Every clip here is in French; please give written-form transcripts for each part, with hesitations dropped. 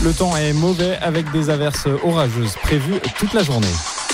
Le temps est mauvais avec des averses orageuses prévues toute la journée.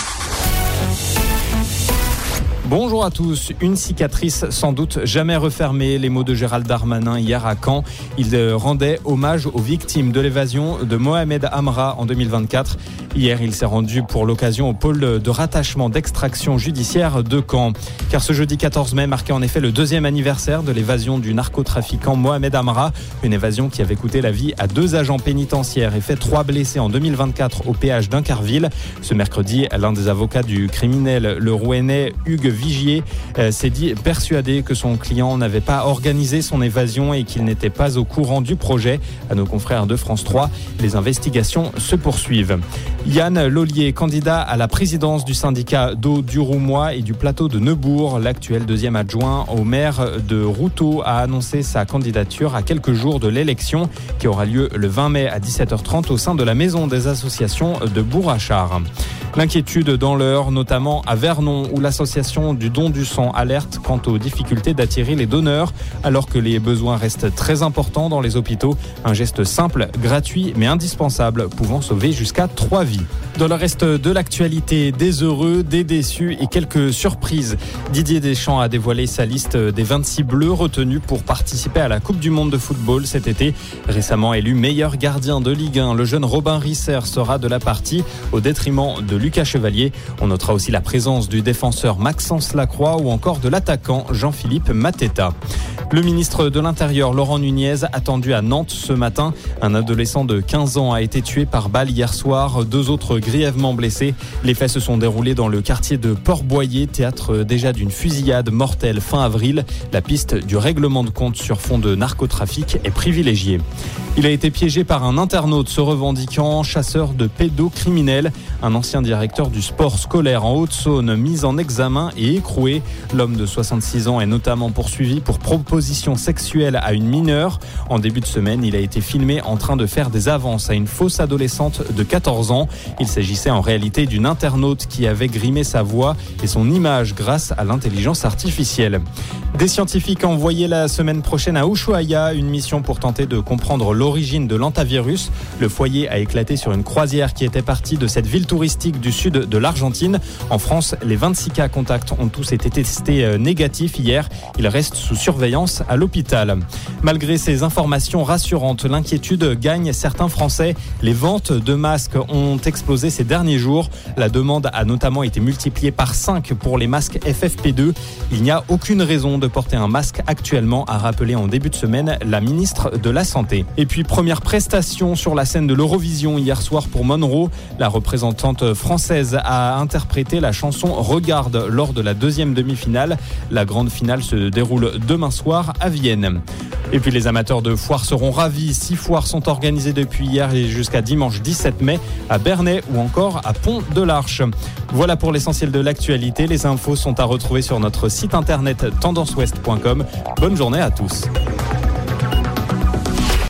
Bonjour à tous. Une cicatrice sans doute jamais refermée. Les mots de Gérald Darmanin hier à Caen. Il rendait hommage aux victimes de l'évasion de Mohamed Amra en 2024. Hier, il s'est rendu pour l'occasion au pôle de rattachement d'extraction judiciaire de Caen. Car ce jeudi 14 mai marquait en effet le 2e anniversaire de l'évasion du narcotrafiquant Mohamed Amra. Une évasion qui avait coûté la vie à 2 agents pénitentiaires et fait 3 blessés en 2024 au péage d'Incarville. Ce mercredi, l'un des avocats du criminel, le Rouennais Hugues Vigier, s'est dit persuadé que son client n'avait pas organisé son évasion et qu'il n'était pas au courant du projet. À nos confrères de France 3, les investigations se poursuivent. Yann Lollier, candidat à la présidence du syndicat d'eau du Roumois et du plateau de Neubourg, l'actuel 2e adjoint au maire de Routot, a annoncé sa candidature à quelques jours de l'élection qui aura lieu le 20 mai à 17h30 au sein de la maison des associations de Bourg-Achard. L'inquiétude dans l'Eure, notamment à Vernon, où l'association du don du sang alerte quant aux difficultés d'attirer les donneurs, alors que les besoins restent très importants dans les hôpitaux. Un geste simple, gratuit, mais indispensable, pouvant sauver jusqu'à 3 vies. Dans le reste de l'actualité, des heureux, des déçus et quelques surprises. Didier Deschamps a dévoilé sa liste des 26 bleus retenus pour participer à la Coupe du Monde de football cet été. Récemment élu meilleur gardien de Ligue 1, le jeune Robin Risser sera de la partie au détriment de Lucas Chevalier. On notera aussi la présence du défenseur Maxence Lacroix ou encore de l'attaquant Jean-Philippe Mateta. Le ministre de l'Intérieur, Laurent Nunez, attendu à Nantes ce matin. Un adolescent de 15 ans a été tué par balle hier soir. 2 autres grièvement blessés. Les faits se sont déroulés dans le quartier de Port-Boyer, théâtre déjà d'une fusillade mortelle fin avril. La piste du règlement de compte sur fond de narcotrafic est privilégiée. Il a été piégé par un internaute se revendiquant chasseur de pédocriminels. Un ancien directeur du sport scolaire en Haute-Saône mis en examen et écroué. L'homme de 66 ans est notamment poursuivi pour proposition sexuelle à une mineure. En début de semaine, il a été filmé en train de faire des avances à une fausse adolescente de 14 ans. Il s'agissait en réalité d'une internaute qui avait grimé sa voix et son image grâce à l'intelligence artificielle. Des scientifiques envoyés la semaine prochaine à Ushuaia, une mission pour tenter de comprendre l'origine de l'hantavirus. Le foyer a éclaté sur une croisière qui était partie de cette ville touristique du sud de l'Argentine. En France, les 26 cas contacts ont tous été testés négatifs hier. Ils restent sous surveillance à l'hôpital. Malgré ces informations rassurantes, l'inquiétude gagne certains Français. Les ventes de masques ont explosé ces derniers jours. La demande a notamment été multipliée par 5 pour les masques FFP2. Il n'y a aucune raison de porter un masque actuellement, a rappelé en début de semaine la ministre de la Santé. Et puis, première prestation sur la scène de l'Eurovision hier soir pour Monroe. La représentante française a interprété la chanson Regarde lors de la 2e demi-finale. La grande finale se déroule demain soir à Vienne. Et puis les amateurs de foires seront ravis. 6 foires sont organisées depuis hier et jusqu'à dimanche 17 mai à Bernay ou encore à Pont-de-l'Arche. Voilà pour l'essentiel de l'actualité. Les infos sont à retrouver sur notre site internet tendanceouest.com. Bonne journée à tous.